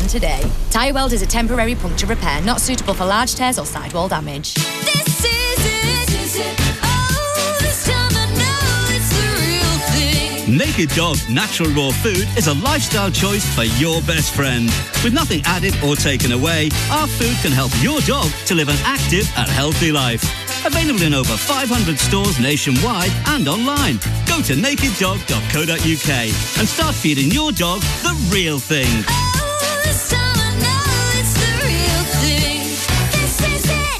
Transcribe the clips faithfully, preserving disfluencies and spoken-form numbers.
plan today. Tyre Weld is a temporary puncture repair, not suitable for large tears or sidewall damage. This is it. This is it. Oh, this time I know it's the real thing. Naked Dog Natural Raw Food is a lifestyle choice for your best friend. With nothing added or taken away, our food can help your dog to live an active and healthy life. Available in over five hundred stores nationwide and online. Go to naked dog dot co dot uk and start feeding your dog the real thing. Oh, this time I know it's the real thing. This is it.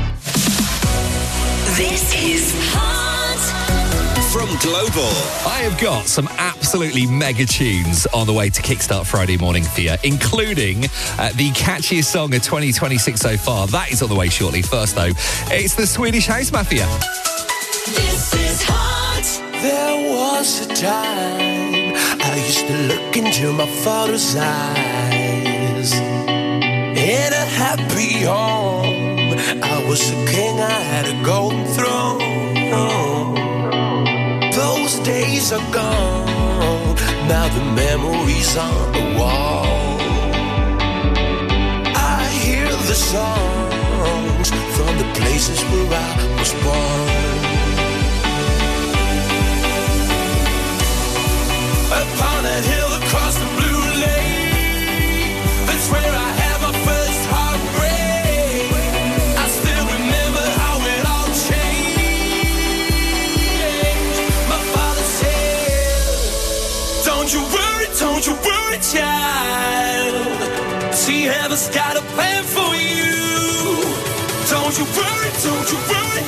This is Hot. From Global. I have got some absolutely mega tunes on the way to Kickstart Friday morning for you, including uh, the catchiest song of twenty twenty-six so far. That is on the way shortly. First, though, it's the Swedish House Mafia. This is Hot. There was a time I used to look into my father's eyes. In a happy home, I was a king, I had a golden throne. Those days are gone, now the memories on the wall. I hear the songs from the places where I was born. Upon a hill across the blue lake, that's where I had my first heartbreak. I still remember how it all changed. My father said, don't you worry, don't you worry, child. See, heaven's got a plan for you. Don't you worry, don't you worry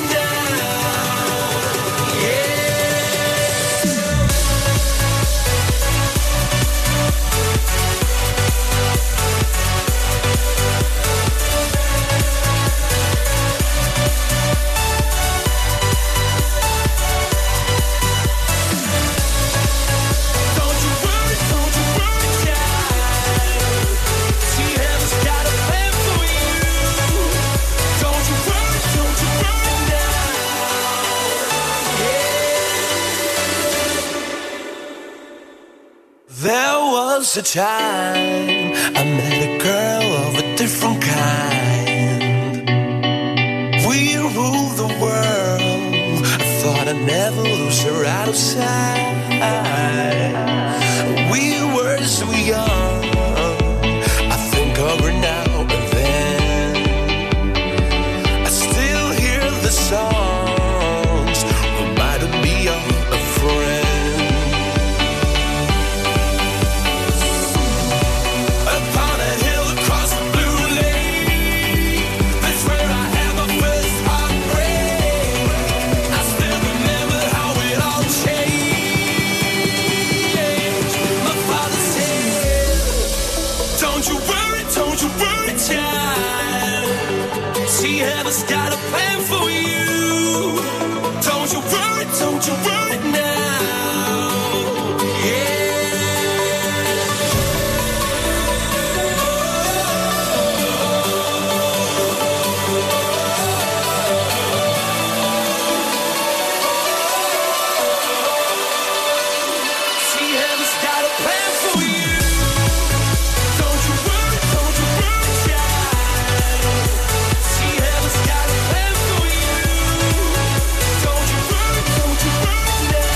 now. Yeah. There was a time I met a girl of a different kind. We ruled the world. I thought I'd never lose her out of sight. We were so young. I think of her now and then. I still hear the songs reminding me of a friend. Heaven's got a plan for you. Don't you worry, don't you worry now. Yeah. See, heaven's got a plan for you. Don't you worry, don't you worry, child. See, heaven's got a plan for you. Don't you worry, don't you worry now.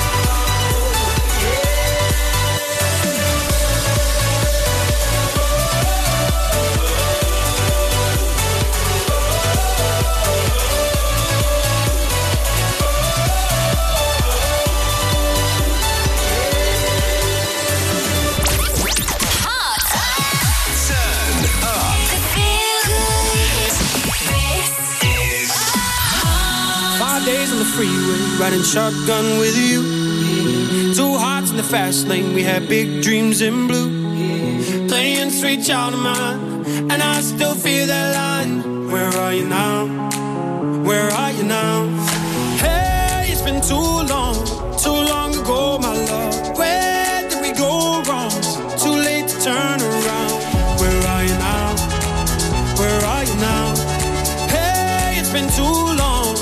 Five days on the freeway, riding shotgun with you. Two hearts in the fast lane, we had big dreams in blue. Playing sweet child of mine, and I still feel that line. Where are you now? Where are you now? Hey, it's been too long, too long ago, my love. Where did we go wrong? Too late to turn around. Where are you now? Where are you now? Hey, it's been too long.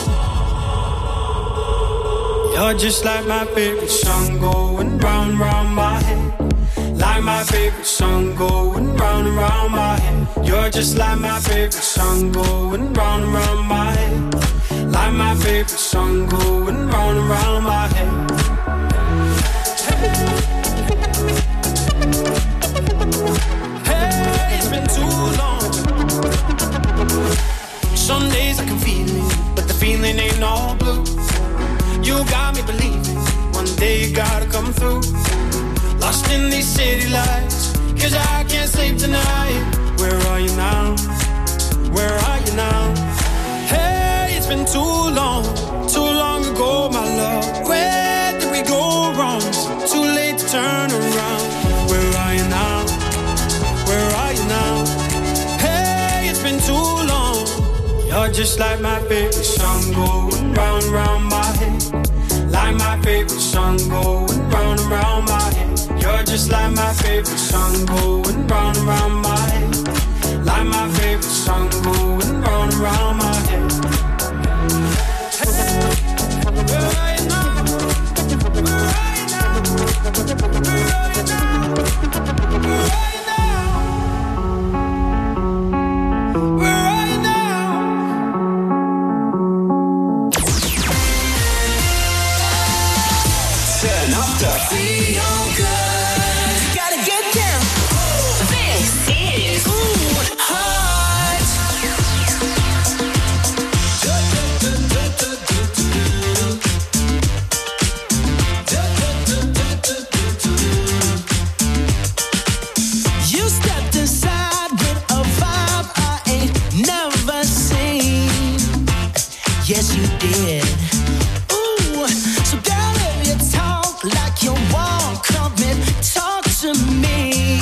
You're just like my favorite song going round, round my head. Like my favorite song going round round my head. You're just like my favorite song going round and round my head. Like my favorite song going round and round my head. Hey, it's been too long. Some days I can feel it, but the feeling ain't all blue. You got me believing one day you gotta come through. Lost in these city lights, cause I can't sleep tonight. Where are you now? Where are you now? Hey, it's been too long, too long ago, my love. Where did we go wrong? It's too late to turn around. Where are you now? Where are you now? Hey, it's been too long. You're just like my favorite song going round and round my head. Like my favorite song going round and round my head. You're just like my favorite song going round and round my head. Like my favorite song going round and round my head. Where are you now? Where are you now? Where are you now? Where are you now? Where are you now? Turn up the Feel good. Gotta get down. This is Ooh Hot. You stepped inside with a vibe I ain't never seen. Yes, you did. Ooh, so girl, if you talk like you walk, come and talk to me.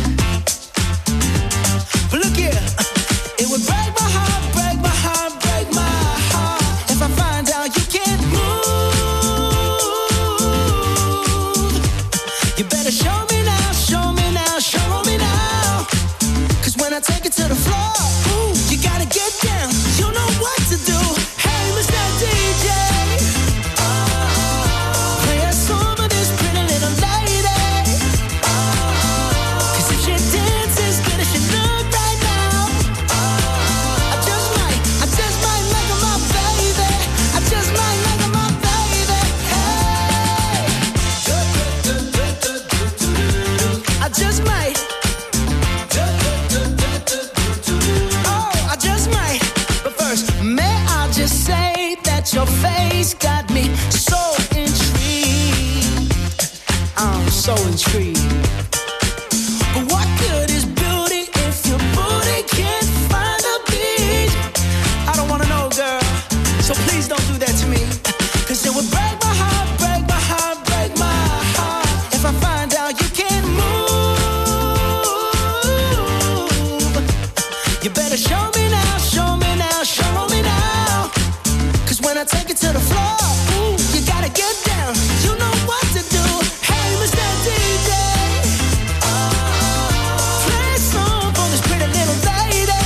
But look here, it would break my heart, break my heart, break my heart if I find out you can't move. You better show me now, show me now, show me now. Cause when I take it to the floor, ooh, you gotta get down. You know what to do. Hey, Mister D J, play a song for this pretty little lady. Cause if she dances good as she look right now, I just might, I just might make her my baby. I just might make her my baby. Hey, I just might. Oh, I just might. But first, may I just say that your face got me so intrigued. I'm so intrigued. But what good is beauty if your booty can't find a beat? I don't wanna know, girl. So please don't do that to me. Cause it would break my heart, break my heart, break my heart if I find out you can't move. You better show me now, show me now, show me now. Cause when I take it to the floor, ooh, you gotta get down. You know what to do. Hey, Mister D J, play a song for this pretty little lady.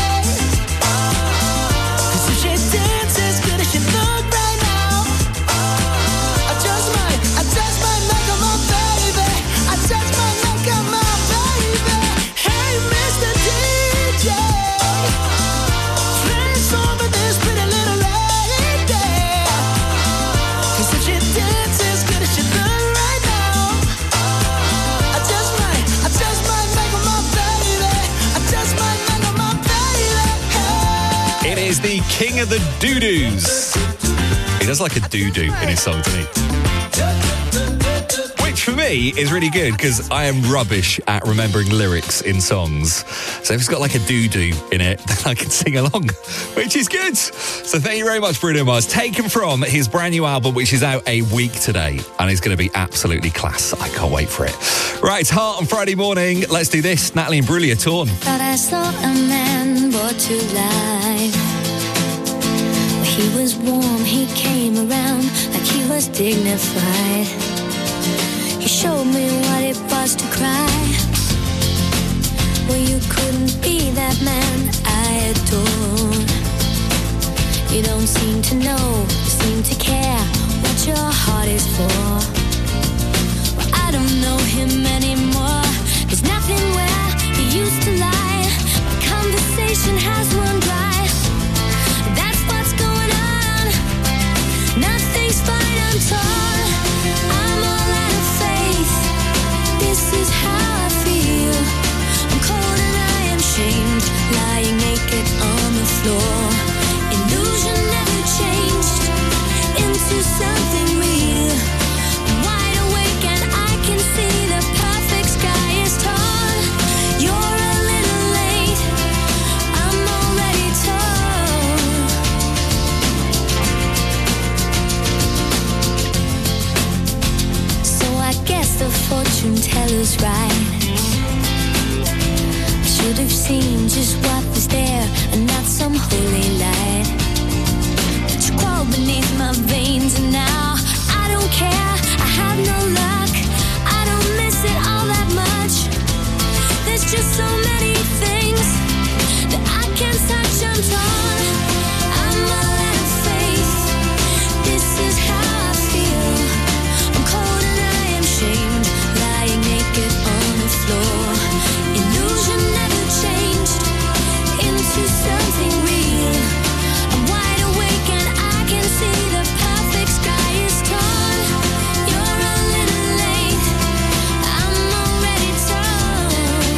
Cause if she dances good as she look right now, I just might, I just might make her my baby. I just might make her my baby. Hey, Mister D J, play a song for this pretty little lady. Cause if she dances good as she look right now, I just might, I just might make her my baby. I just might make her my baby. Hey. It is the king of the doo-doos. He does like a doo-doo in his song, doesn't he? Which for me is really good because I am rubbish at remembering lyrics in songs. So if it's got like a doo-doo in it, then I can sing along, which is good. So thank you very much, Bruno Mars. Taken from his brand new album, which is out a week today, and it's going to be absolutely class. I can't wait for it. Right, it's Heart on Friday morning. Let's do this. Natalie and Bruley are torn. Thought I saw a man brought to life. He was warm, he came around like he was dignified. He showed me what it was to cry. Well, you couldn't be that man I adored. You don't seem to know, you seem to care what your heart is for. Well, I don't know him anymore. There's nothing where he used to lie. just right. I should have seen just what was there and not some holy light. But you crawled beneath my veins and now I don't care, I have no luck. I don't miss it all that much. There's just so many things that I can't touch. I'm torn, I'm all out of faith. This is how I feel. I'm cold and I am shamed, lying naked on the floor. Illusion never changed into something real. I'm wide awake and I can see the perfect sky is torn. You're a little late, I'm already torn.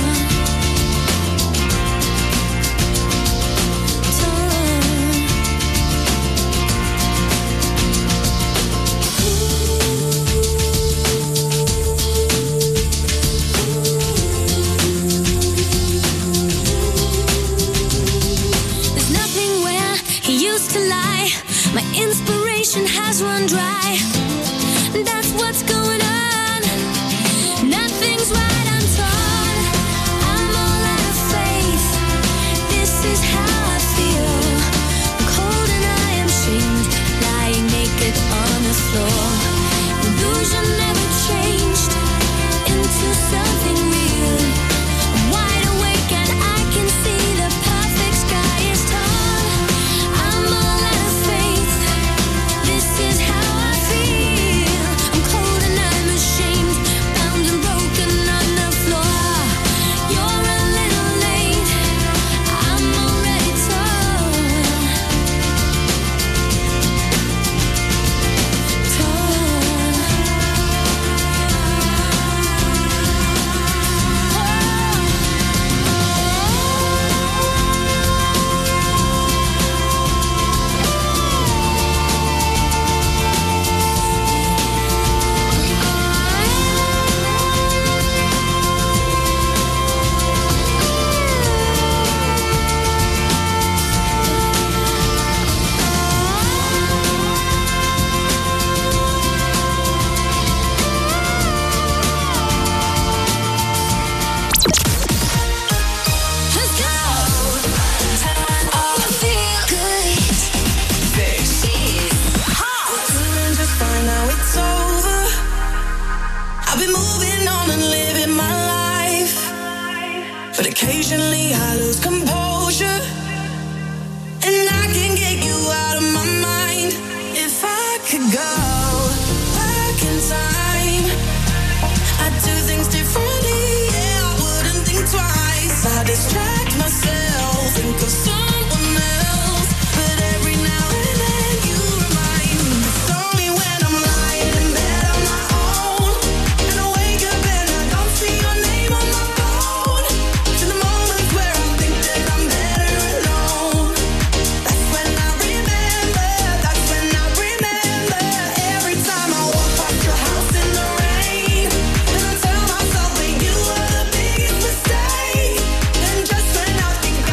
There's nothing where he used to lie. My inspiration has run dry. That's what's going on. Nothing's right, I'm torn. I'm all out of faith. This is how I feel. I'm cold and I am shamed, lying naked on the floor. Illusion never changed into something real. I'm wide awake and I can see the perfect sky is torn. I'm all out of faith. This is how I feel. I'm cold and I'm ashamed, bound and broken on the floor. You're a little late, I'm already torn. Let's go. Oh, I feel good. This is hot. Couldn't just find out it's over. I've been moving on and living my life, but occasionally I lose composure, and I can get you out of my mind. If I could go back in time, I'd do things differently. Yeah, I wouldn't think twice. I distract myself, think of someone else, but every now and then you remind me. It's only when I'm lying in bed on my own, and I wake up and I don't see your name on my phone. To the moments where I think that I'm better alone. That's when I remember, that's when I remember. Every time I walk past your house in the rain, and I tell myself that you were the biggest mistake. And just when I think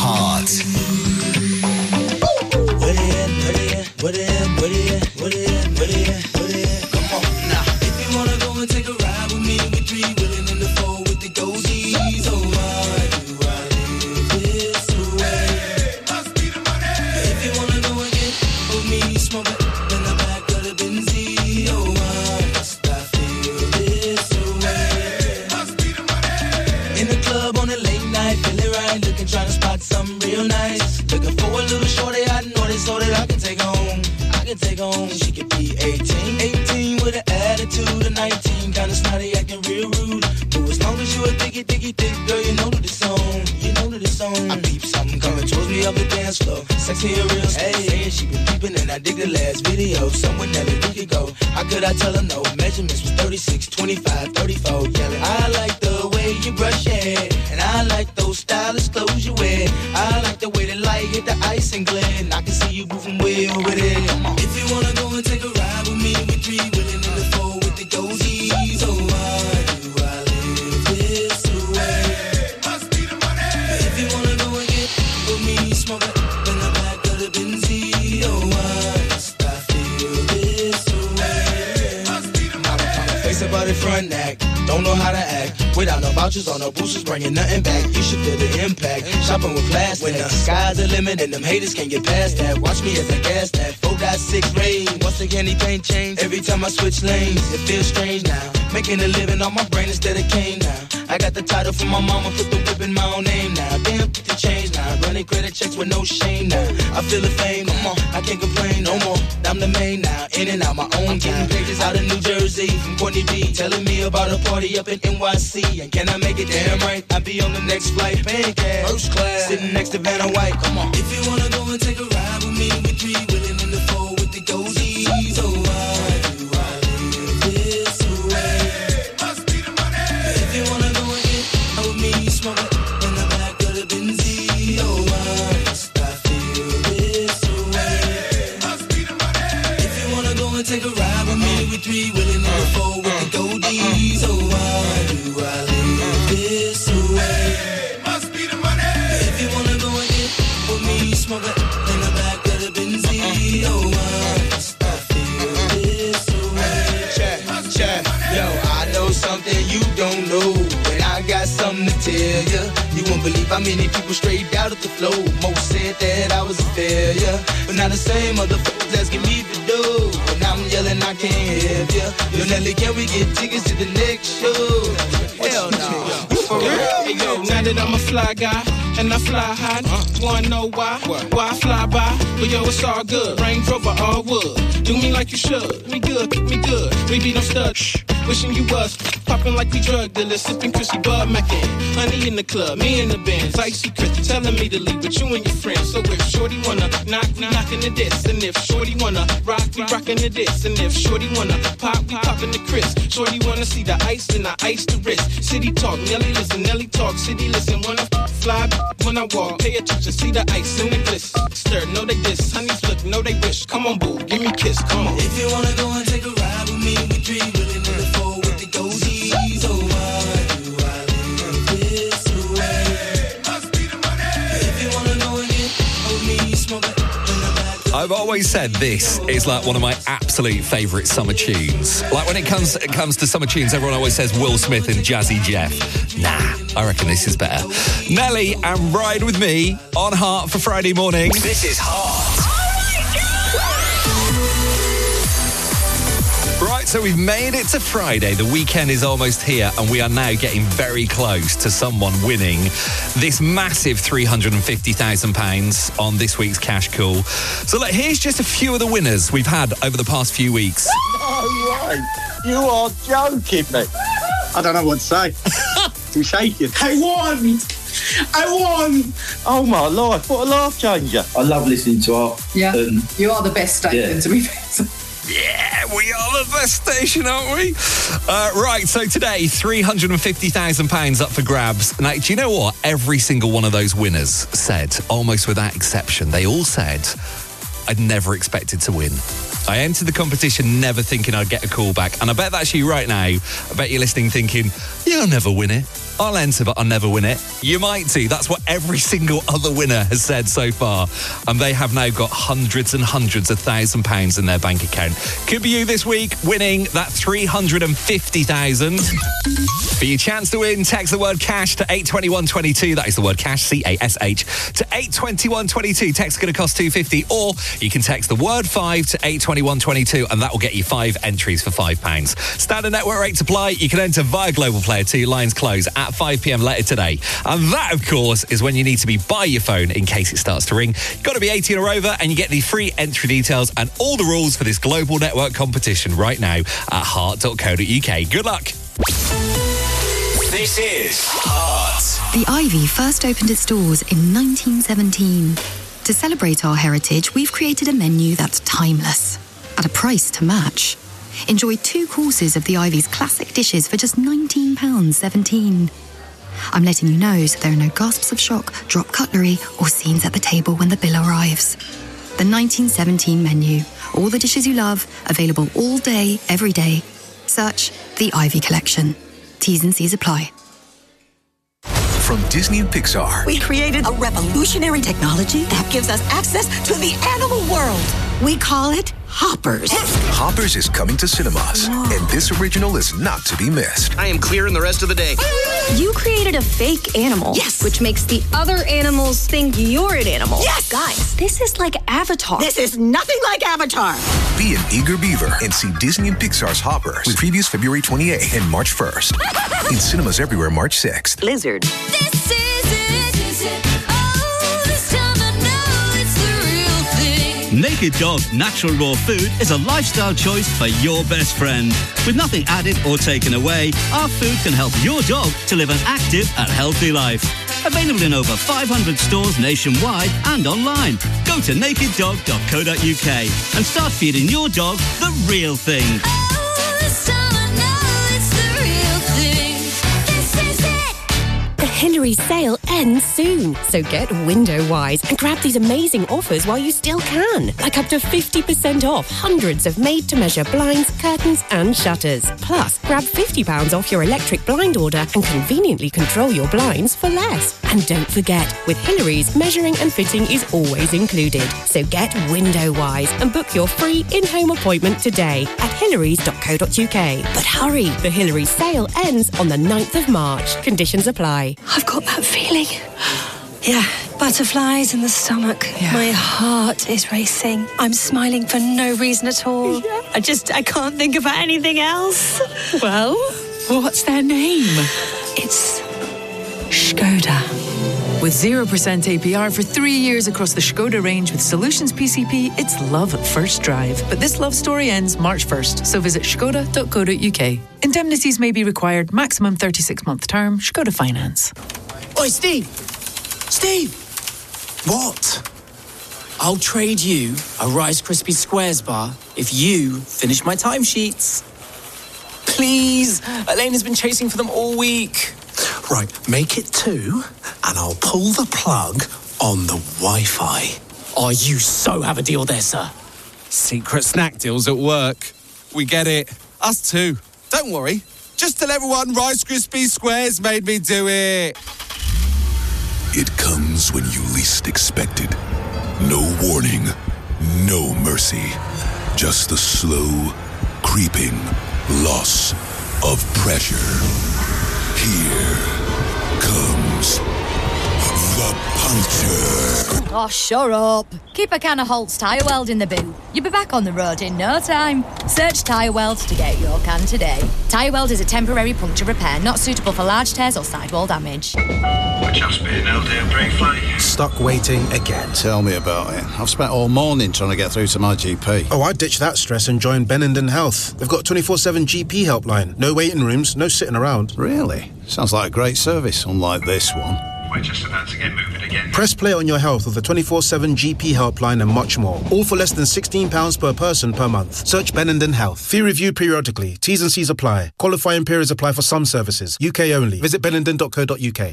Heart. Where they at? Where they at? Where they at? Where they at? Where they at? Where they at? Where they at? Come on now. If you wanna go and take a ride with me, we three willing in the four with the goldies. Oh, why do I live this way? Must be the money. If you wanna go and get with me, smoke it in the back of the Benzie. Oh, why must I feel this way? Must be the money. In the club on a late night, feeling right, looking, trying to spot something real nice. Looking for a little shorty, I know this so that I can take home. I can take home. She could be eighteen, eighteen with an attitude of nineteen, kinda snotty, acting real rude. But as long as you a thicky, thicky, thick girl, you know that it's on. You know that it's on. I peep something coming towards me up the dance floor. Sexy and real, hey, saying she been peeping and I dig the last video. Somewhere Nelly we could go. How could I tell her no? Measurements was thirty-six, twenty-five, thirty-four. Yelling, I like the way you brush your hair, and I like those stylish clothes you wear. I like the way the light hit the ice and glare, and I can see you moving way over there. If you wanna go and take a ride with me, we three willing in the four with the goldies. Oh, why do I live this way? Must be the money. If you wanna go and get with me, smoke it in the back of the Benzie. Oh, why must I feel this way? Must be the money. Face about the front act, don't know how to act. Without no vouchers or no boosters, bringing nothing back. You should feel the impact. Shopping with class when the sky's the limit and them haters can't get past that. Watch me as I gas that four point six rain. Once again, anything change. Every time I switch lanes, it feels strange now. Making a living on my brain instead of cane now. I got the title from my mama, put the whip in my own name now. Damn, the change now. Running credit checks with no shame now. I feel the fame, come on, I can't complain no more. I'm the main now, in and out my own time. Pages out of New Jersey from Courtney B, telling me about a party up in N Y C. And can I make it damn right? I'll be on the next flight, paying cash, first class, sitting next to Vanna White. Come on. If you wanna go and take a ride with me, we three willing in the four with the goldies. Oh, why do I live this way? Must be the money. If you wanna go and get with me, smoke it in the back of the Benzie. Oh, why must I feel this way? Must be the money. If you wanna go and take a ride with me, we three willing in the four with the goldies. Oh, why do I live this way? Must be the money. If you wanna go and get with me, smoke it in the back of the Benzie. Oh, why must I feel this way? Check, check. Yo, I know something you don't know, and I got something to tell ya. You won't believe how many people straight out of the flow. Most said that I was a failure, but now the same motherfuckers asking me to do. And I'm yelling, I can't help ya. Yo, Nelly, can we get tickets to the next show? Hell no. For real? Hey, yo, now that I'm a fly guy and I fly high, wanna know why? Why I fly by? But yo, it's all good. Range Rover, all wood. Do me like you should. Me good, me good. We be no stud. Shh. Wishing you was popping like we drug dealers, sipping Chrissy Bud Mackin. Honey in the club, me in the Benz, icy Chris telling me to leave with you and your friends. So if Shorty wanna knock, we knockin' the diss, and if Shorty wanna rock, we rockin' the diss, and if Shorty wanna pop, we poppin' the Chris. Shorty wanna see the ice, then I ice the wrist. City talk, Nelly listen, Nelly talk, city listen. Wanna fly when I walk, pay attention, see the ice and the gliss. Stir, know they diss, honeys look, know they wish. Come on, boo, give me a kiss, come on. If you wanna go and take a ride with me, we three willing in the four with the goldies. Oh, why do I live this way? Must be the money. If you wanna go and get with me, smoke it in the back. I've always said this is like one of my absolute favourite summer tunes. Like when it comes it comes to summer tunes, everyone always says Will Smith and Jazzy Jeff. Nah, I reckon this is better. Nelly and Ride With Me on Heart for Friday morning. This is Heart. Right, so we've made it to Friday. The weekend is almost here, and we are now getting very close to someone winning this massive three hundred fifty thousand pounds on this week's Cash Call. So look, here's just a few of the winners we've had over the past few weeks. No way. You are joking me. I don't know what to say. I'm shaking. I won! I won! Oh my life, what a life changer. I love listening to Art. Yeah, um, you are the best station, yeah. to be fair. Yeah, we are the best station, aren't we? Uh, right, so today, three hundred fifty thousand pounds up for grabs. Now, do you know what? Every single one of those winners said, almost without exception, they all said, I'd never expected to win. I entered the competition never thinking I'd get a call back. And I bet that's you right now. I bet you're listening thinking, yeah, I'll never win it. I'll enter, but I'll never win it. You might too. That's what every single other winner has said so far. And they have now got hundreds and hundreds of thousand pounds in their bank account. Could be you this week winning that three hundred fifty thousand. For your chance to win, text the word cash to eight twenty-one twenty-two. That is the word cash, C A S H, to eight twenty-one twenty-two. Text going to cost two fifty. Or you can text the word five to eight twenty-one twenty-two, and that will get you five entries for five pounds. Standard network rates apply. You can enter via Global Player two. Lines close at five p.m. later today. And that, of course, is when you need to be by your phone in case it starts to ring. You've got to be eighteen or over, and you get the free entry details and all the rules for this global network competition right now at heart dot co dot uk. Good luck. This is Heart. The Ivy first opened its doors in nineteen seventeen. To celebrate our heritage, we've created a menu that's timeless, at a price to match. Enjoy two courses of the Ivy's classic dishes for just nineteen pounds seventeen. I'm letting you know so there are no gasps of shock, drop cutlery, or scenes at the table when the bill arrives. The nineteen seventeen menu. All the dishes you love, available all day, every day. Search The Ivy Collection. T's and C's apply. From Disney and Pixar. We created a revolutionary technology that gives us access to the animal world. We call it Hoppers. Hoppers is coming to cinemas, Whoa. and this original is not to be missed. I am clearing the rest of the day. You created a fake animal. Yes. Which makes the other animals think you're an animal. Yes. Guys, this is like Avatar. This is nothing like Avatar. Be an eager beaver and see Disney and Pixar's Hoppers with previews February twenty-eighth and March first. In cinemas everywhere March sixth. Blizzard. This is it. This is it. Oh, this time I know it's the real thing. Naked Dog Natural Raw Food is a lifestyle choice for your best friend. With nothing added or taken away, our food can help your dog to live an active and healthy life. Available in over five hundred stores nationwide and online. Go to naked dog dot co dot uk and start feeding your dog the real thing. Oh, this time I know it's the real thing. This is it. The Hillary sale ends soon, so get window-wise and grab these amazing offers while you still can. Like up to fifty percent off hundreds of made-to-measure blinds, curtains and shutters. Plus, grab fifty pounds off your electric blind order and conveniently control your blinds for less. And don't forget, with Hillary's, measuring and fitting is always included. So get window-wise and book your free in-home appointment today at hillarys dot co dot uk. But hurry, the Hillary sale ends on the ninth of March. Conditions apply. I've got that feeling. Yeah, butterflies in the stomach. Yeah. My heart is racing. I'm smiling for no reason at all. Yeah. I just, I can't think about anything else. Well, what's their name? It's Skoda. With zero percent A P R for three years across the Skoda range with Solutions P C P, it's love at first drive. But this love story ends March first, so visit skoda dot co dot uk. Indemnities may be required, maximum thirty-six month term, Skoda Finance. Oi, Steve! Steve! What? I'll trade you a Rice Krispies Squares bar if you finish my timesheets. Please! Elena's been chasing for them all week. Right, make it two, and I'll pull the plug on the Wi-Fi. Oh, you so have a deal there, sir. Secret snack deals at work. We get it. Us too. Don't worry. Just tell everyone Rice Krispies Squares made me do it. It comes when you least expect it. No warning, no mercy. Just the slow, creeping loss of pressure. Here comes the puncture. Oh, shut up. Keep a can of Holt's Tyre Weld in the boot. You'll be back on the road in no time. Search Tyre Weld to get your can today. Tyre Weld is a temporary puncture repair not suitable for large tears or sidewall damage. Just been an L-day break flight. Stuck waiting again. Tell me about it. I've spent all morning trying to get through to my G P. Oh, I ditched that stress and joined Benenden Health. They've got twenty-four seven G P helpline. No waiting rooms, no sitting around. Really? Sounds like a great service, unlike this one. We're just about to get moving again. Press play on your health with the twenty-four seven G P helpline and much more. All for less than sixteen pounds per person per month. Search Benenden Health. Fee reviewed periodically. T's and C's apply. Qualifying periods apply for some services. U K only. Visit benenden dot co dot uk.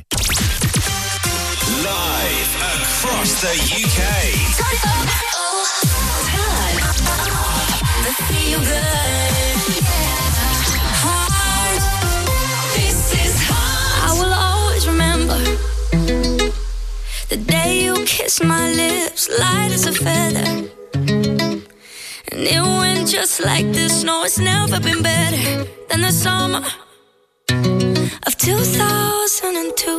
Live across the U K. feel good. Heart, this is Heart. I will always remember the day you kissed my lips, light as a feather. And it went just like this. No, it's never been better than the summer of two thousand two.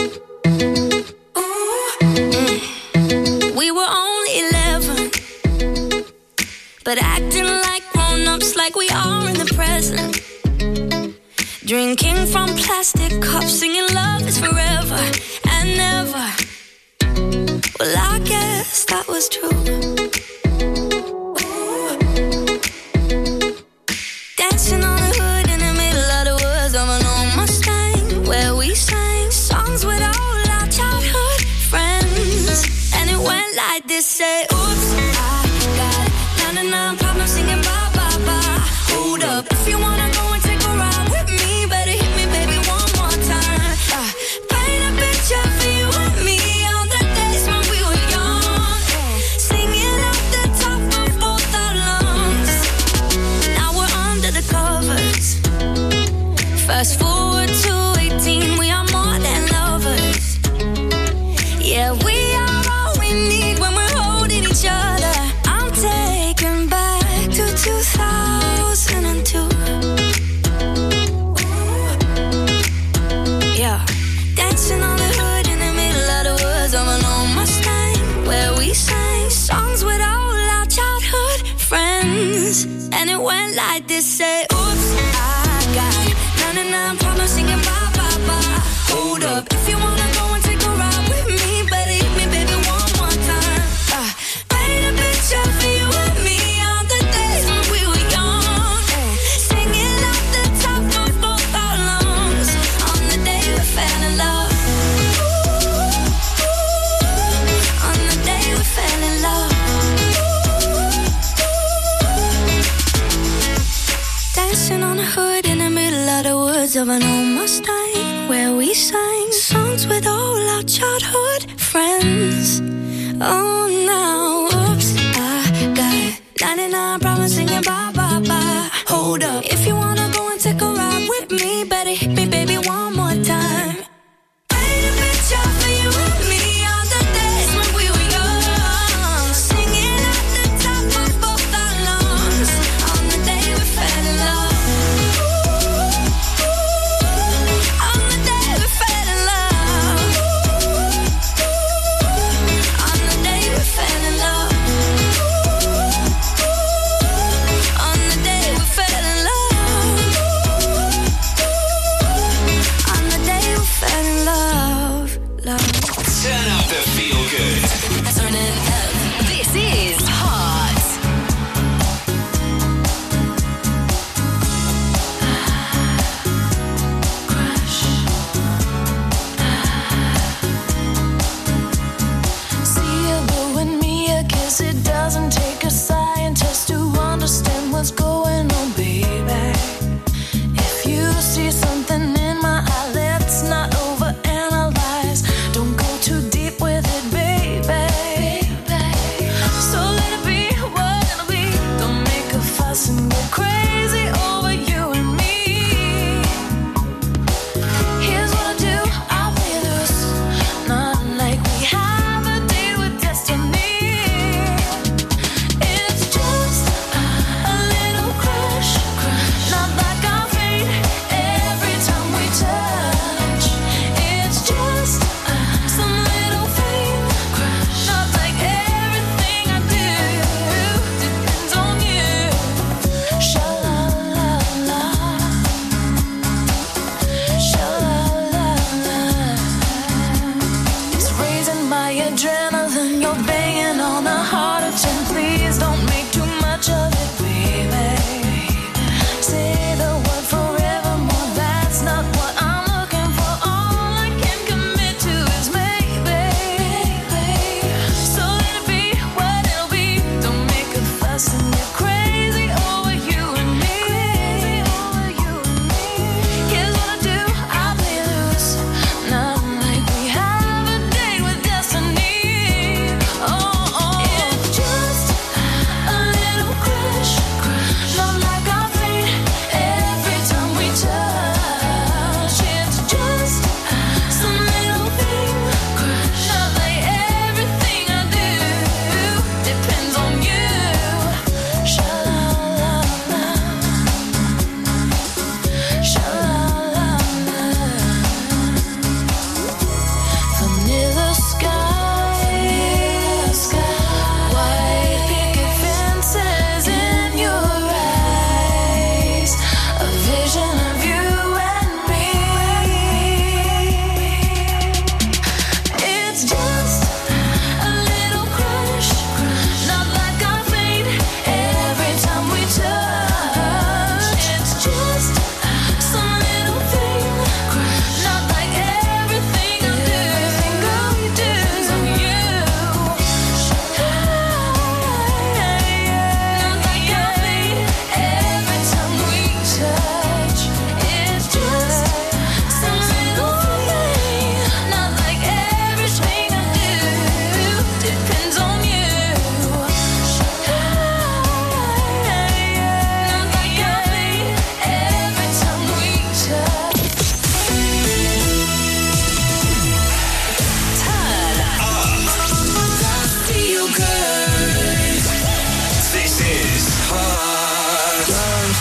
Mm. We were only eleven, but acting like grown-ups, like we are in the present. Drinking from plastic cups, singing love is forever and never. Well, I guess that was true. Dancing on the hood in the middle of the woods of an old Mustang, where we sang songs with all our childhood friends. And it went like this, say, oops, I got ninety-nine problems singing bye, bye, bye. Hold up, if you wanna go and take a ride with me, better hit me, baby, one more time. uh, Paint a picture for you and me on the days when we were young, singing off the top of both our lungs. Now we're under the covers. Fast forward to eighteen, we are more than lovers. Yeah, we are all we need when we're holding each other. I'm taken back to two thousand two. Yeah, dancing on the hood in the middle of the woods of an old Mustang, where we sang songs with all our childhood friends. And it went like this, say, oops, I got ninety-nine problems singing bye, bye, bye. Hold up, if you wanna go and take a ride with me, better hit me, baby, one more time. uh, Paint a picture for you and me on the days when we were young, singing off the top of both our lungs on the day we fell in love. On the day we fell in love. Dancing on the hood in the middle of the woods of an old Mustang, where we sang songs with all our childhood friends. Oh, now, oops, I got ninety-nine problems singing bye, bye, bye. Hold up, if you wanna go and take a ride with me, better hit me, baby, one more time. Paint a picture for you and me on the days when we were young, singing at the top of both our lungs on the day we fell in love. On the day we fell in love. On the day we fell in love. On the day we fell in love. On the day we fell in love. Love. Turn up the feel good. Turn it up. This is Heart. See you blowing me a kiss. It doesn't take a scientist to understand what's going on, baby. If you see something in my eye, let's not overanalyze. Don't go too deep with it, baby. So let it be what it'll be. Don't make a fuss and go crazy over you and me. Here's what I'll do, I'll play loose. Not like we have a deal with destiny.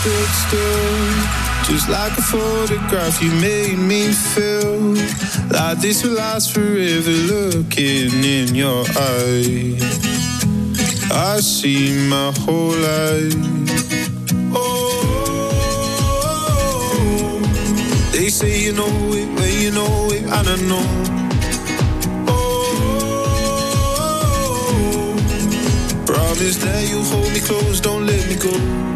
stood still, just like a photograph. You made me feel like this will last forever. Looking in your eyes, I see my whole life. Oh, they say you know it, well you know it, and I know. Promise that you hold me close, don't let me go.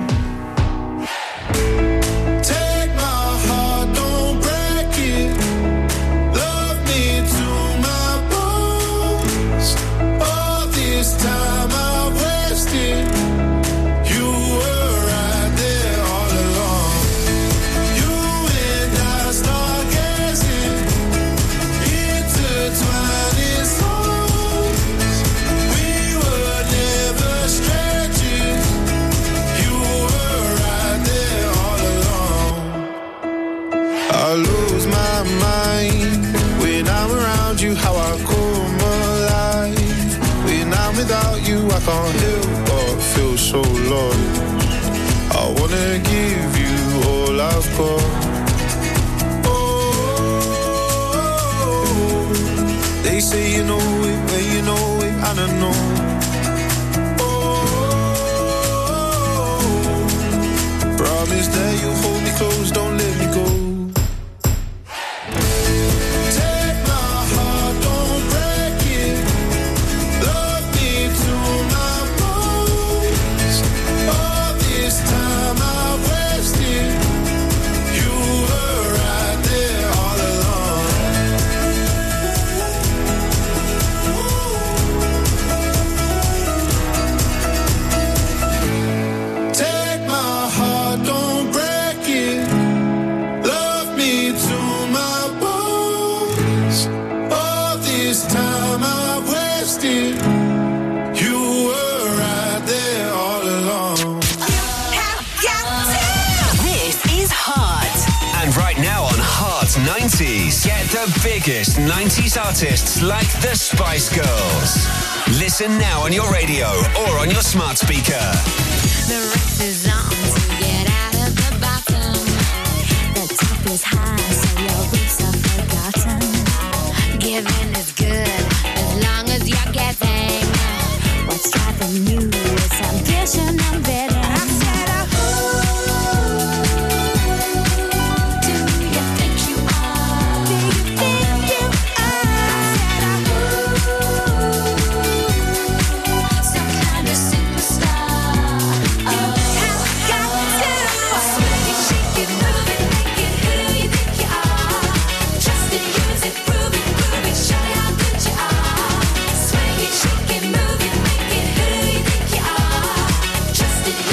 Take my heart, don't break it. Love me to my bones. All this time I've wasted. You were right there all along. You and I stargazing, intertwining souls. We were never strangers. You were right there all along. I lose my mind when I'm around you. How I come alive when I'm without you. I can't help but feel so lost. I wanna give you all I've got. Oh, they say you know it, well you know it, and I know. Promise that you hold me close, don't let me go. Take my heart, don't break it. Love me to my bones. All this time I've wasted. You were right there all along. Take my heart, don't break it. Love me to my bones. All this time I've wasted. You were right there all along. This is Heart. And right now on Heart nineties, get the biggest nineties artists like the Spice Girls. Listen now on your radio or on your smart speaker. The race is on to get out of the bottom. The top is high, so your roots are forgotten. Giving is good as long as you're getting. What's driving you is ambition and bidding. I said, who do you think you are? Do you think you are? I said, some kind of superstar. Oh, got to swing it, shake it, move it, make it who you think you are. Trust it, use it, prove it, prove it, show you how good you are. Swing it, shake it, move it, make it who you think you are. Trust it,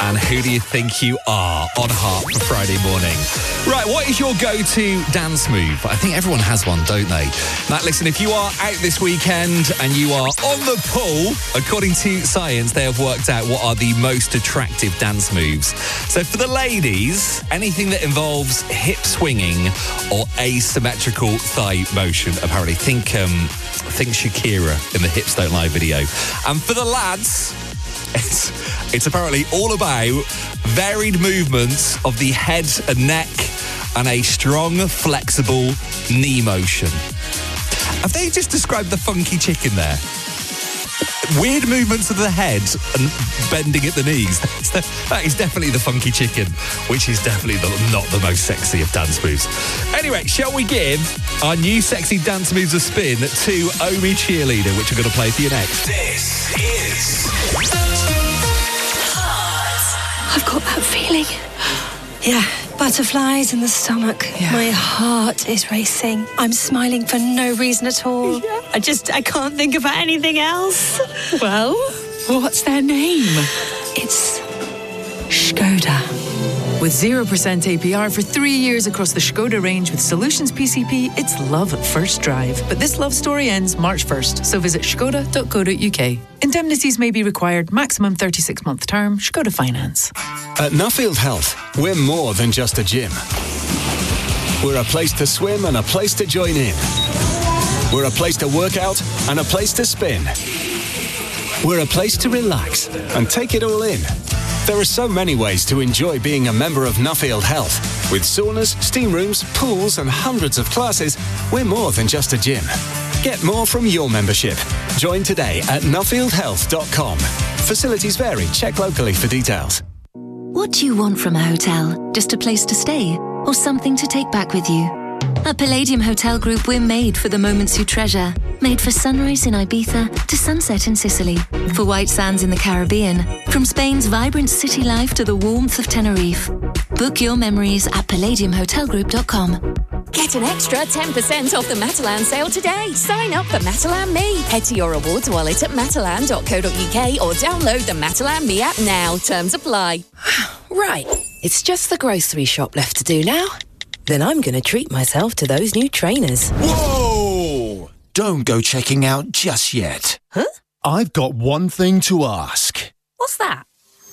And who do you think you are on Heart for Friday morning? Right, what is your go-to dance move? I think everyone has one, don't they? Now, listen, if you are out this weekend and you are on the pull, according to science, they have worked out what are the most attractive dance moves. So for the ladies, anything that involves hip swinging or asymmetrical thigh motion, apparently. Think, um, think Shakira in the Hips Don't Lie video. And for the lads, It's, it's apparently all about varied movements of the head and neck and a strong, flexible knee motion. Have they just described the funky chicken there? Weird movements of the head and bending at the knees. That's the, that is definitely the funky chicken, which is definitely the, not the most sexy of dance moves. Anyway, shall we give our new sexy dance moves a spin to Omi Cheerleader, which we're going to play for you next? This is I've got that feeling. Yeah, butterflies in the stomach. Yeah. My heart is racing. I'm smiling for no reason at all. Yeah. I just, I can't think about anything else. Well, what's their name? It's Skoda. With zero percent A P R for three years across the Skoda range with Solutions P C P, it's love at first drive. But this love story ends March first, so visit skoda dot co dot uk. Indemnities may be required, maximum thirty-six month term, Skoda Finance. At Nuffield Health, we're more than just a gym. We're a place to swim and a place to join in. We're a place to work out and a place to spin. We're a place to relax and take it all in. There are so many ways to enjoy being a member of Nuffield Health. With saunas, steam rooms, pools and hundreds of classes, we're more than just a gym. Get more from your membership. Join today at nuffield health dot com. Facilities vary. Check locally for details. What do you want from a hotel? Just a place to stay? Or something to take back with you? At Palladium Hotel Group, we're made for the moments you treasure. Made for sunrise in Ibiza to sunset in Sicily. For white sands in the Caribbean. From Spain's vibrant city life to the warmth of Tenerife. Book your memories at palladium hotel group dot com. Get an extra ten percent off the Matalan sale today. Sign up for Matalan Me. Head to your awards wallet at matalan dot co dot uk or download the Matalan Me app now. Terms apply. Right, it's just the grocery shop left to do now. Then I'm going to treat myself to those new trainers. Whoa! Don't go checking out just yet. Huh? I've got one thing to ask. What's that?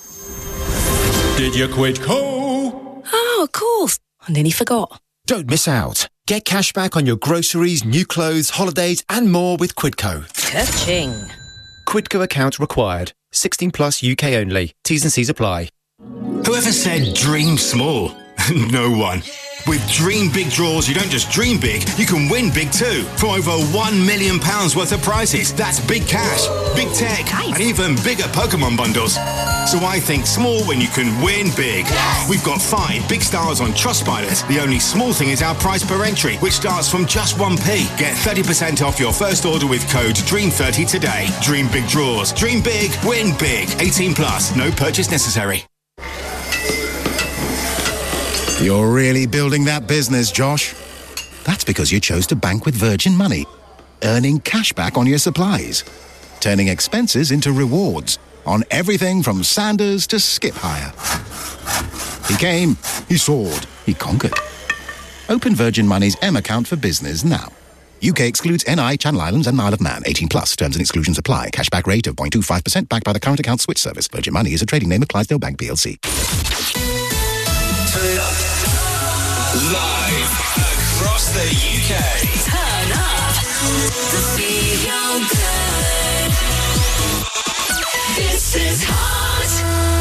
Did you quit Co? Oh, of course. I nearly forgot. Don't miss out. Get cash back on your groceries, new clothes, holidays and more with Quidco. Ka-ching. Quidco account required. sixteen plus U K only. T's and C's apply. Whoever said dream small? No one. With Dream Big Draws, you don't just dream big, you can win big too. For over one million pounds worth of prizes. That's big cash, big tech, nice. And even bigger Pokemon bundles. So I think small when you can win big. Yes. We've got five big stars on Trustpilot. The only small thing is our price per entry, which starts from just one p. Get thirty percent off your first order with code dream thirty today. Dream Big Draws. Dream big, win big. eighteen plus, no purchase necessary. You're really building that business, Josh. That's because you chose to bank with Virgin Money, earning cash back on your supplies, turning expenses into rewards on everything from Sanders to Skip Hire. He came, he soared, he conquered. Open Virgin Money's M account for business now. U K excludes N I, Channel Islands and Isle of Man. eighteen plus. Terms and exclusions apply. Cashback rate of zero point two five percent backed by the current account switch service. Virgin Money is a trading name of Clydesdale Bank P L C. Live across the U K. Turn up to feel good. This is Hot.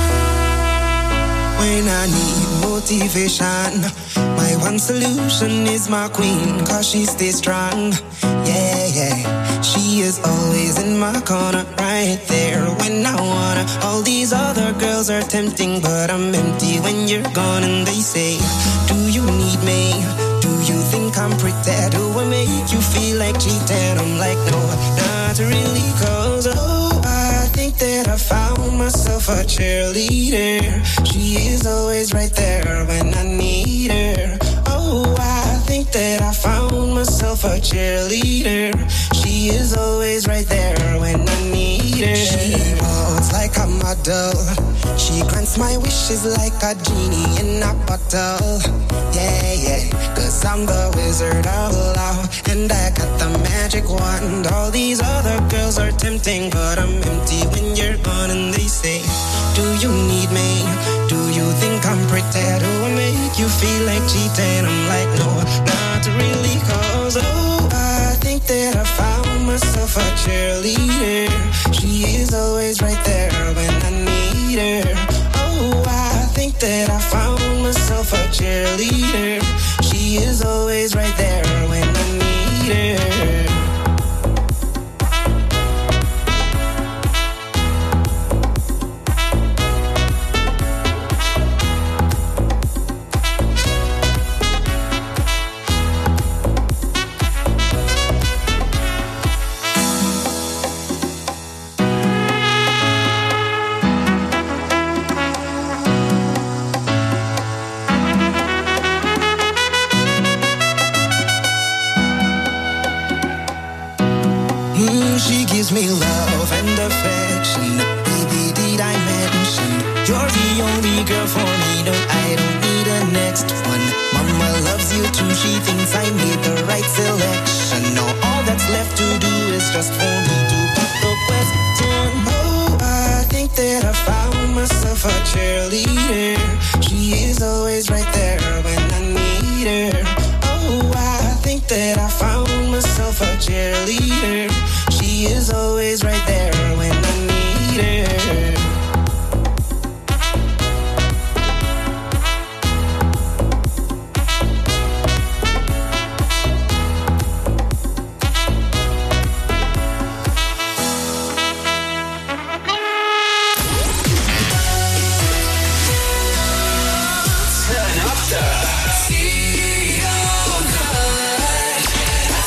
When I need motivation, my one solution is my queen, cause she stays strong. Yeah, yeah. She is always in my corner, right there when I wanna. All these other girls are tempting, but I'm empty when you're gone. And they say, do you need me? Do you think I'm pretty? Do I make you feel like cheating? I'm like, no, not really, cause oh, I think that I found myself a cheerleader. She is always right there when I need her. Oh, I think that I found myself a cheerleader. She She is always right there when I need her. She walks like a model. She grants my wishes like a genie in a bottle. Yeah, yeah, cause I'm the wizard of love, and I got the magic wand. All these other girls are tempting, but I'm empty when you're gone. And they say, do you need me? Do you think I'm pretty? Do I make you feel like cheating? I'm like, no, not really, cause oh, I think that I found myself a cheerleader. She is always right there when I need her. Oh, I think that I found myself a cheerleader. She is always right there when I need her. She gives me love and affection. Baby, did I mention you're the only girl for me? No, I don't need a next one. Mama loves you too. She thinks I made the right selection. Now all that's left to do is just for me to pop the question. Oh, I think that I found myself a cheerleader. She is always right there when I need her. Oh, I think that I found myself a cheerleader. She is always right there when I need her. Turn up the feel good.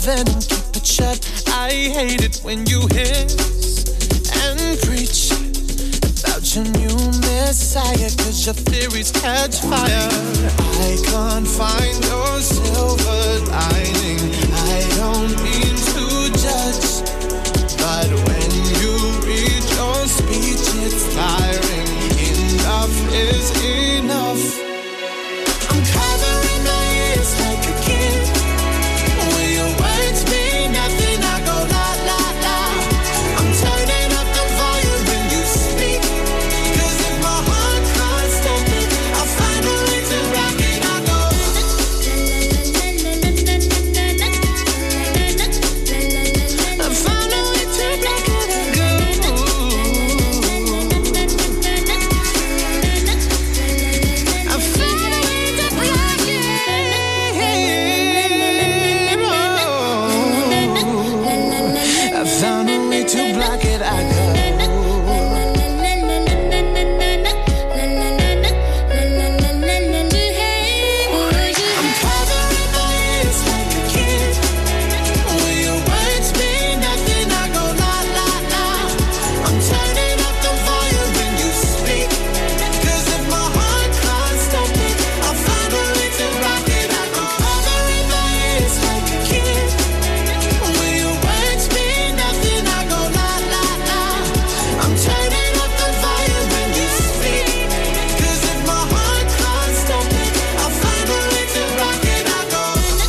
venom, keep it shut. I hate it when you hiss and preach about your new messiah, cause your theories catch fire. I can't find your silver lining. I don't mean to judge, but when you read your speech, it's tiring. Enough is enough. I'm covering my ears like a kid. When your words mean nothing, I go la la la. I'm turning up the volume when you speak, cause if my heart can't stop it, I'll find a way to rock it. I go I found a way to rock it. I go I found a way to rock it. I found a way to block it. I go. I'm covering my ears like a kid. When your words mean nothing, I go la la la. I'm turning up the volume when you speak, cause if my heart can't stop it, I'll find a way to rock it. I go covering my ears like a kid. When your words mean nothing, I go la la la. I'm turning up the volume when you speak, cause if my heart can't stop it, I'll find a way to rock it. I go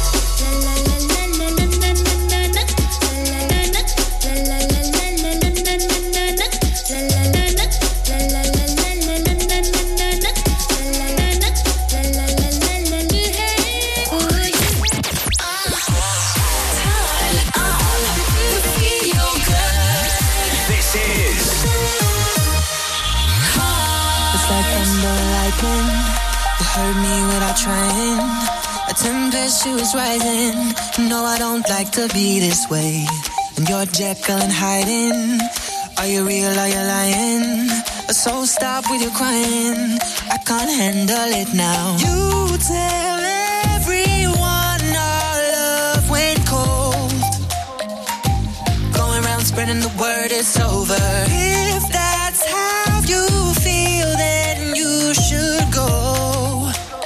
This is It's like thunder lightning. You heard me without trying. A tempest is rising. No, I don't like to be this way. And you're Jekyll and hiding. Are you real? Are you lying? So stop with your crying. I can't handle it now. You tell everyone our love went cold. Going around spreading the word it's over. If that's how you feel, then you should go.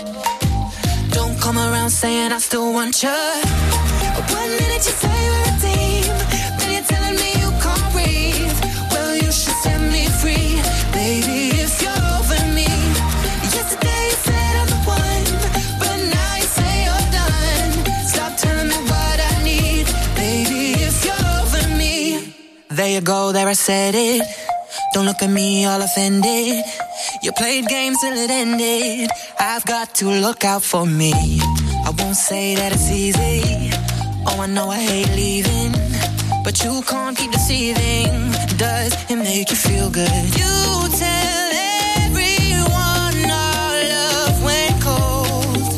Don't come around saying I still want you. One minute you say we're a team, then you're telling me you can't breathe. Well, you should set me free, baby, if you're over me. Yesterday you said I'm the one, but now you say you're done. Stop telling me what I need, baby, if you're over me. There you go, there I said it. Don't look at me all offended. You played games till it ended. I've got to look out for me. I won't say that it's easy. Oh, I know I hate leaving, but you can't keep deceiving. Does it make you feel good? You tell everyone our love went cold.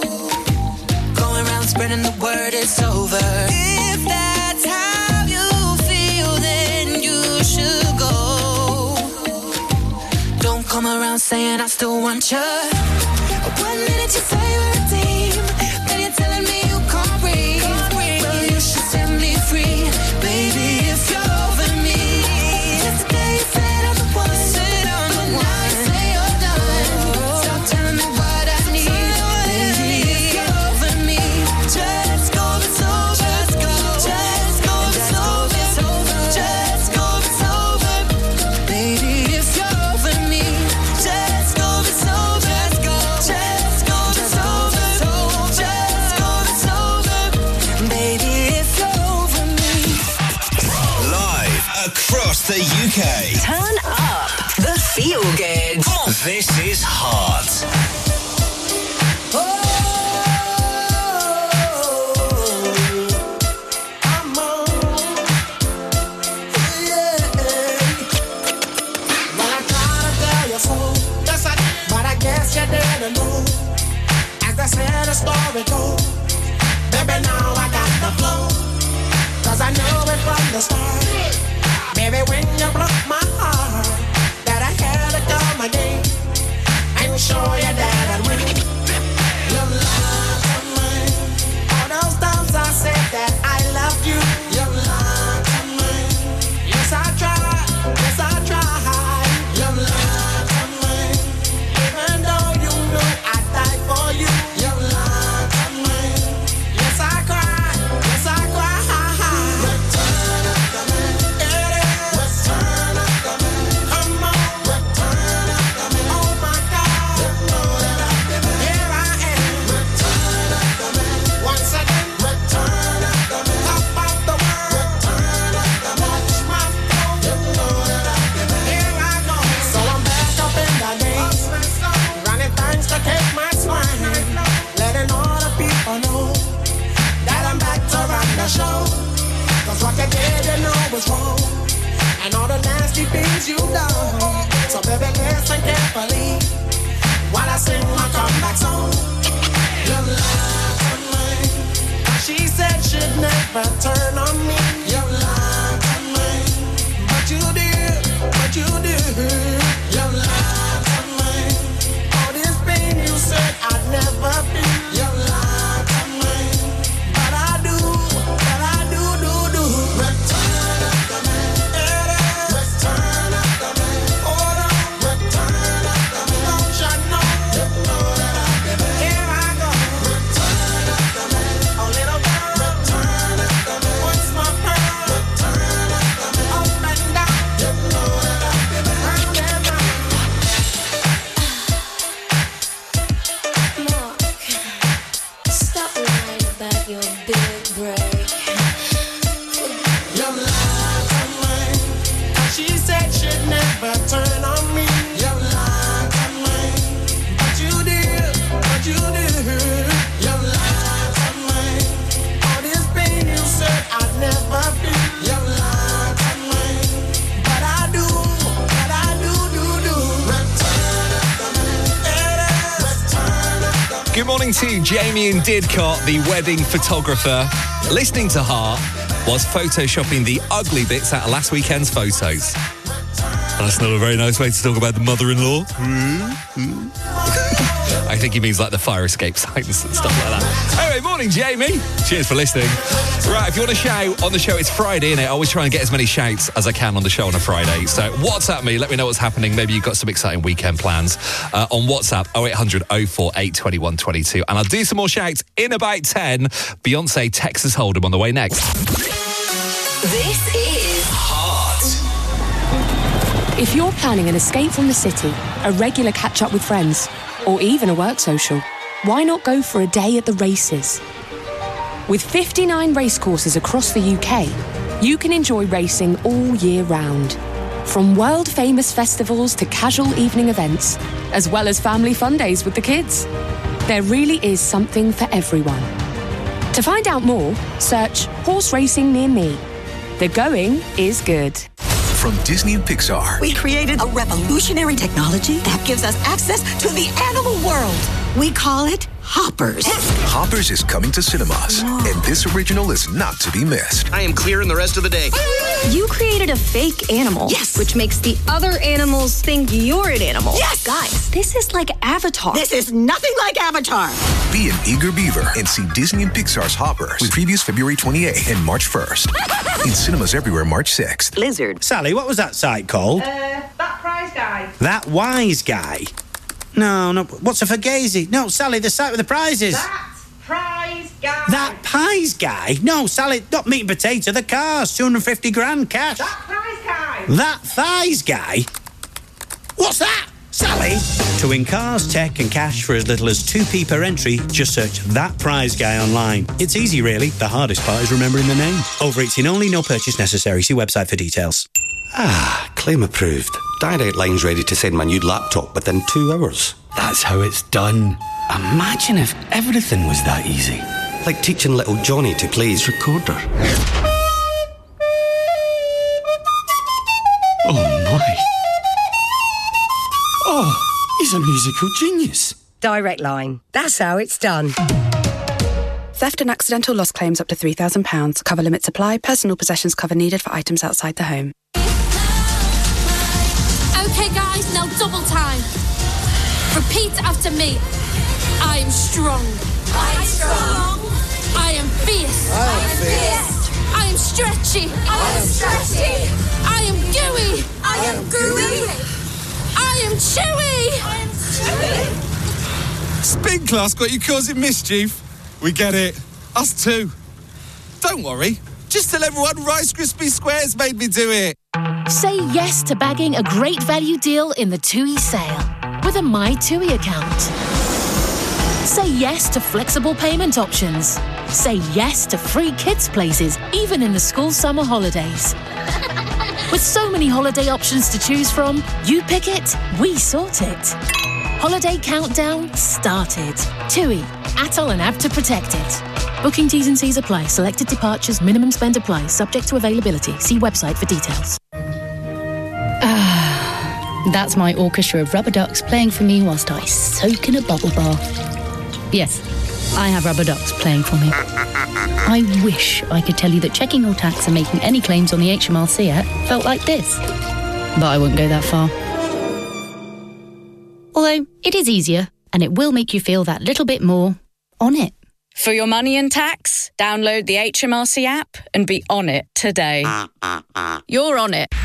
Going around spreading the word it's over. If that's how you feel, then you should go. Don't come around saying I still want you. One minute you say we're a team, then you're telling me you can't breathe. Well, you should set me free, baby, if you're over me. Yesterday you said I'm the one, but now you say you're done. Stop telling me what I need, baby, if you're over me. Just go, it's over. Just go, just go, it's over. Just go, it's over, baby, if you're over me. Just go, it's over. Just go, just go, it's over. Just go, it's over, baby, if you're over me. live across the U K. Turn up the feel good. This is Heart. Story goes, baby, now I got the flow, cause I know it from the start. Baby, when you broke my heart, that I had to come again and show you that I'd win. Your love of mine, all those times I said that I brings you down. So baby, listen carefully while I sing my comeback song. Your love on mine. She said she'd never turn on me. Your love on mine. But you did, but you did. Your love on mine. All this pain you said I'd never feel. Your love on mine. But I do, but I do, do, do. Return of the man. Return of the man. Hold on. Return of the man. Don't you know? You know that I've been there. Here I go. Return of the man. A little girl. Return of the man. What's my pearl? Return of the man. Up and down. You know that I've been there. I'm there now. Mark, stop lying about your big break. Your love on mine. She said she'd never turn on me. Your love on mine. But you did, but you did. Your love on mine. All this pain you said I'd never feel. Your love on mine. But I do, but I do, do, do. Return of the man. Return of the man. Good morning to Jamie and Didcot, the wedding photographer. Listening to Heart was photoshopping the ugly bits out of last weekend's photos. That's not a very nice way to talk about the mother-in-law. I think he means like the fire escape signs and stuff like that. Anyway, morning, Jamie. Cheers for listening. Right, if you want to shout on the show, it's Friday, innit? I always try and get as many shouts as I can on the show on a Friday. So WhatsApp me, let me know what's happening. Maybe you've got some exciting weekend plans. Uh, on WhatsApp, oh eight hundred oh four eight two one two two. And I'll do some more shouts in about ten. Beyonce, Texas Hold'em on the way next. This is Heart. If you're planning an escape from the city, a regular catch-up with friends, or even a work social, why not go for a day at the races? With fifty-nine racecourses across the U K, you can enjoy racing all year round. From world-famous festivals to casual evening events, as well as family fun days with the kids. There really is something for everyone. To find out more, search Horse Racing Near Me. The going is good. From Disney and Pixar. We created a revolutionary technology that gives us access to the animal world. We call it Hoppers. Hoppers is coming to cinemas, and this original is not to be missed. I am clearing the rest of the day. You created a fake animal. Yes. Which makes the other animals think you're an animal. Yes. Guys, this is like Avatar. This is nothing like Avatar. Be an eager beaver and see Disney and Pixar's Hoppers with previews February twenty-eighth and March first. In cinemas everywhere March sixth. Lizard. Sally, what was that site called? Uh, that prize guy. That Wise Guy. No, no. What's a Fugazi? No, Sally, the site with the prizes. That prize guy. That Pies Guy? No, Sally, not meat and potato. The cars, two hundred fifty grand cash. That prize guy. That Thighs Guy? What's that? Sally? To win cars, tech and cash for as little as two p per entry, just search That Prize Guy online. It's easy, really. The hardest part is remembering the name. Over eighteen only, no purchase necessary. See website for details. Ah, claim approved. Direct Line's ready to send my new laptop within two hours. That's how it's done. Imagine if everything was that easy. Like teaching little Johnny to play his recorder. Oh my. Oh, he's a musical genius. Direct Line. That's how it's done. Theft and accidental loss claims up to three thousand pounds. Cover limits apply. Personal possessions cover needed for items outside the home. Okay, guys, now double time. Repeat after me. I am strong. I am strong. I am fierce. I am fierce. I am stretchy. I am stretchy. I am gooey. I am gooey. I am chewy. I am chewy. Spin class got you causing mischief. We get it. Us too. Don't worry. Just tell everyone Rice Krispie Squares made me do it. Say yes to bagging a great value deal in the TUI sale with a My TUI account. Say yes to flexible payment options. Say yes to free kids' places, even in the school summer holidays. With so many holiday options to choose from, you pick it, we sort it. Holiday countdown started. TUI, Atoll and App to protect it. Booking T's and C's apply. Selected departures, minimum spend apply. Subject to availability. See website for details. Ah. That's my orchestra of rubber ducks playing for me whilst I soak in a bubble bath. Yes, I have rubber ducks playing for me. I wish I could tell you that checking your tax and making any claims on the H M R C app felt like this. But I wouldn't go that far. Although, it is easier, and it will make you feel that little bit more on it. For your money and tax, download the H M R C app and be on it today. You're on it.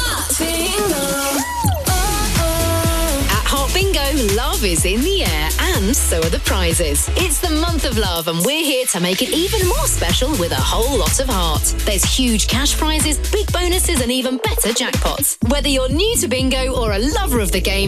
At Hot Bingo, love is in the air and so are the prizes. It's the month of love and we're here to make it even more special with a whole lot of heart. There's huge cash prizes, big bonuses and even better jackpots. Whether you're new to bingo or a lover of the game,